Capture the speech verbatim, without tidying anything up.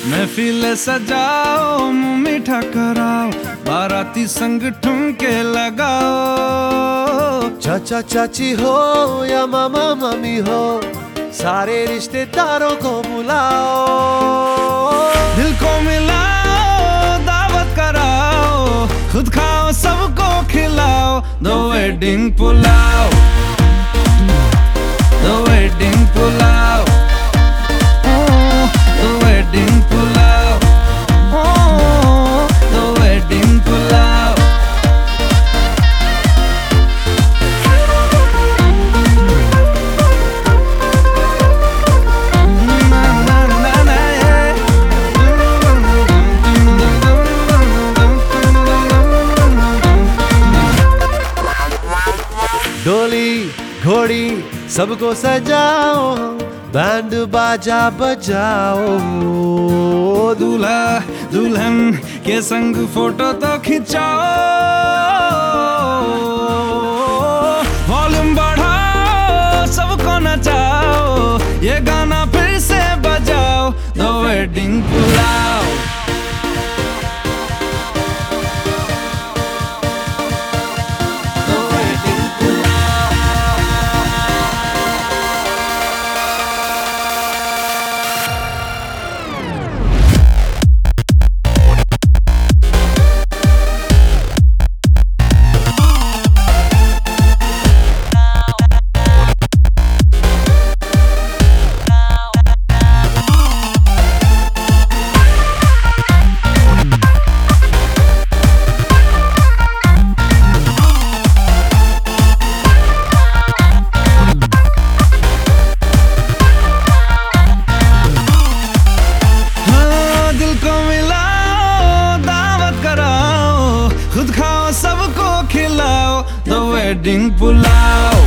महफिल सजाओ, मुंह मीठा कराओ, बाराती संग ठुमके लगाओ। चाचा चाची हो या मामा मामी हो, सारे रिश्तेदारों को बुलाओ। दिल को मिलाओ, दावत कराओ, खुद खाओ सबको खिलाओ। The wedding pulao, the wedding pulao, the wedding pulao, the wedding pulao. डोली घोड़ी सबको सजाओ, बैंड बाजा बजाओ। दूल्हा दुल्हन के संग फोटो तो खिंचाओ। वॉल्यूम बढ़ाओ, सबको नचाओ, ये गाना फिर से बजाओ। द वेडिंग पुलाव, खुद खाओ सबको खिलाओ। The wedding pulao.